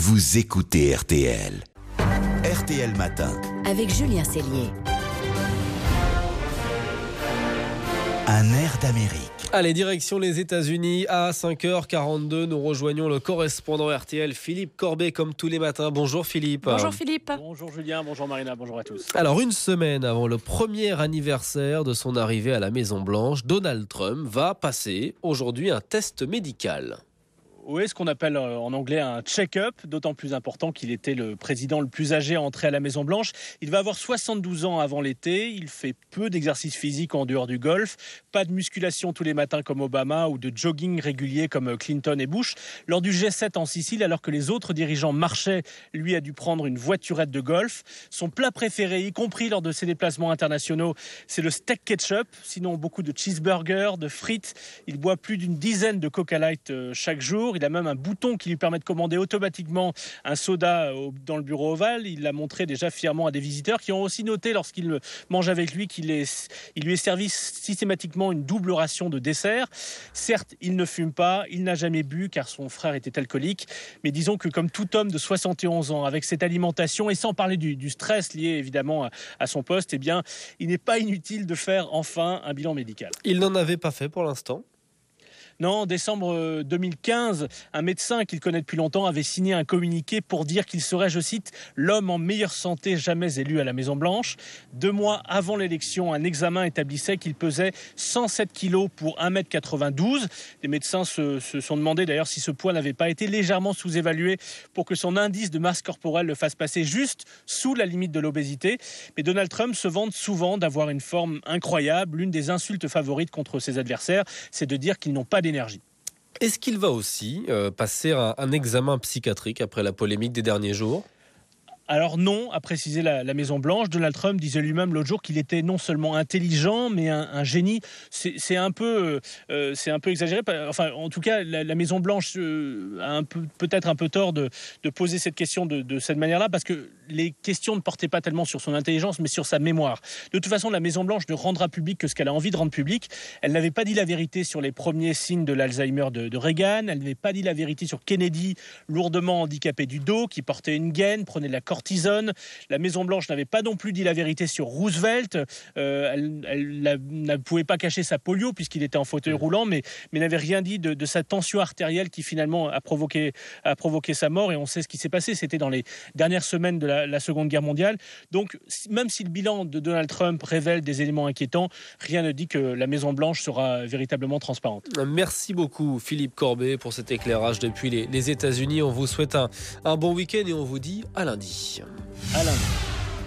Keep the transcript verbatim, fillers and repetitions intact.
vous écoutez R T L. R T L Matin. Avec Julien Cellier. Un air d'Amérique. Allez, direction les États-Unis. À cinq heures quarante-deux, nous rejoignons le correspondant R T L, Philippe Corbet, comme tous les matins. Bonjour Philippe. Bonjour Philippe. Bonjour Julien, bonjour Marina, bonjour à tous. Alors, une semaine avant le premier anniversaire de son arrivée à la Maison-Blanche, Donald Trump va passer aujourd'hui un test médical. Oui, ce qu'on appelle en anglais un check-up, d'autant plus important qu'il était le président le plus âgé à entrer à la Maison-Blanche. Il va avoir soixante-douze ans avant l'été, il fait peu d'exercice physique en dehors du golf, pas de musculation tous les matins comme Obama ou de jogging régulier comme Clinton et Bush. Lors du G sept en Sicile, alors que les autres dirigeants marchaient, lui a dû prendre une voiturette de golf. Son plat préféré, y compris lors de ses déplacements internationaux, c'est le steak ketchup, sinon beaucoup de cheeseburgers, de frites. Il boit plus d'une dizaine de Coca Light chaque jour. Il a même un bouton qui lui permet de commander automatiquement un soda dans le bureau ovale. Il l'a montré déjà fièrement à des visiteurs qui ont aussi noté lorsqu'il mange avec lui qu'il est, il lui est servi systématiquement une double ration de dessert. Certes, il ne fume pas, il n'a jamais bu car son frère était alcoolique. Mais disons que comme tout homme de soixante et onze ans, avec cette alimentation et sans parler du, du stress lié évidemment à, à son poste, eh bien, il n'est pas inutile de faire enfin un bilan médical. Il n'en avait pas fait pour l'instant ? Non, en décembre deux mille quinze, un médecin qu'il connaît depuis longtemps avait signé un communiqué pour dire qu'il serait, je cite, l'homme en meilleure santé jamais élu à la Maison-Blanche. Deux mois avant l'élection, un examen établissait qu'il pesait cent sept kilos pour un mètre quatre-vingt-douze. Les médecins se, se sont demandé d'ailleurs si ce poids n'avait pas été légèrement sous-évalué pour que son indice de masse corporelle le fasse passer juste sous la limite de l'obésité. Mais Donald Trump se vante souvent d'avoir une forme incroyable. L'une des insultes favorites contre ses adversaires, c'est de dire qu'ils n'ont pas d'énergie. Est-ce qu'il va aussi euh, passer un, un examen psychiatrique après la polémique des derniers jours ? Alors non, a précisé la, la Maison-Blanche. Donald Trump disait lui-même l'autre jour qu'il était non seulement intelligent, mais un, un génie. C'est, c'est, un peu, euh, c'est un peu exagéré. Enfin, en tout cas, la, la Maison-Blanche euh, a un peu, peut-être un peu tort de, de poser cette question de, de cette manière-là, parce que les questions ne portaient pas tellement sur son intelligence, mais sur sa mémoire. De toute façon, la Maison-Blanche ne rendra public que ce qu'elle a envie de rendre public. Elle n'avait pas dit la vérité sur les premiers signes de l'Alzheimer de, de Reagan. Elle n'avait pas dit la vérité sur Kennedy, lourdement handicapé du dos, qui portait une gaine, prenait de la cortisone. La Maison-Blanche n'avait pas non plus dit la vérité sur Roosevelt. Euh, elle, elle, elle ne pouvait pas cacher sa polio puisqu'il était en fauteuil roulant, mais, mais n'avait rien dit de, de sa tension artérielle qui finalement a provoqué, a provoqué sa mort. Et on sait ce qui s'est passé. C'était dans les dernières semaines de la, la Seconde Guerre mondiale. Donc, même si le bilan de Donald Trump révèle des éléments inquiétants, rien ne dit que la Maison-Blanche sera véritablement transparente. Merci beaucoup Philippe Corbet pour cet éclairage depuis les, les États-Unis. On vous souhaite un, un bon week-end et on vous dit à lundi. À lundi.